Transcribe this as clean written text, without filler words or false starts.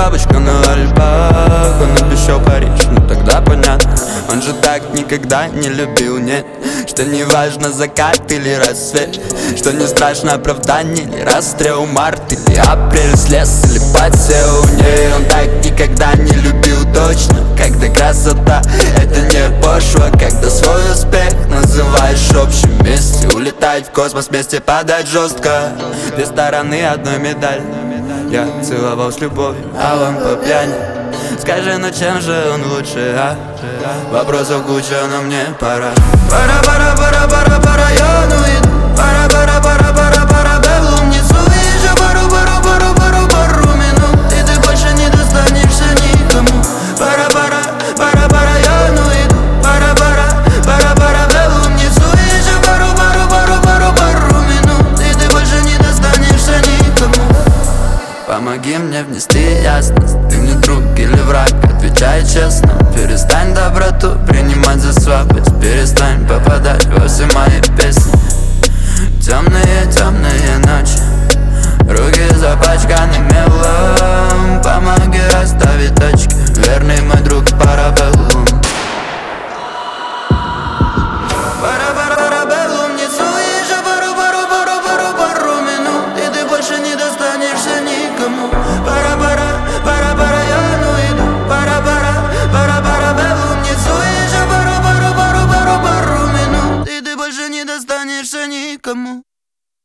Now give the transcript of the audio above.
бабочка на Альпах. Он обещал Париж, ну тогда понятно. Он же так никогда не любил, нет. Что не важно закат или рассвет, что не страшно оправдание или расстрел. Март или апрель, слез или подсел в ней. Он так никогда не любил точно. Когда красота это не пошло, когда свой успех называешь общим вместе. Улетать в космос вместе, падать жестко. Две стороны одной медали. Я целовал с любовью, а он по пьяни. Скажи, ну чем же он лучше, а? Вопросов куча, но мне пора. Пора по району.